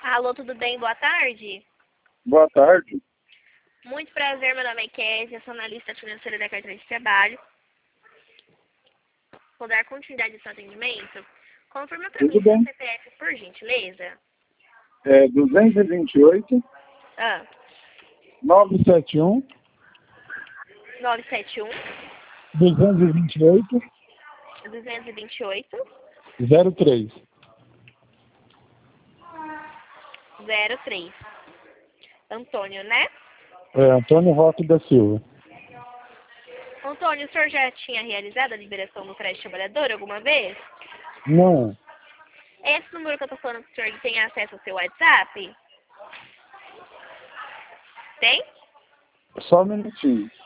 Alô, tudo bem? Boa tarde. Boa tarde. Muito prazer, meu nome é Kézia, sou analista financeira da carteira de trabalho. Vou dar continuidade ao seu atendimento. Confirma para mim Tudo seu bem. CPF, por gentileza. É 228 Ah, 971 971 228 228 03. 03. Antônio, né? É Antônio Roque da Silva. Antônio, o senhor já tinha realizado a liberação do crédito trabalhador alguma vez? Não, Esse número que eu tô falando que o senhor tem acesso ao seu WhatsApp? Tem? só um minutinho.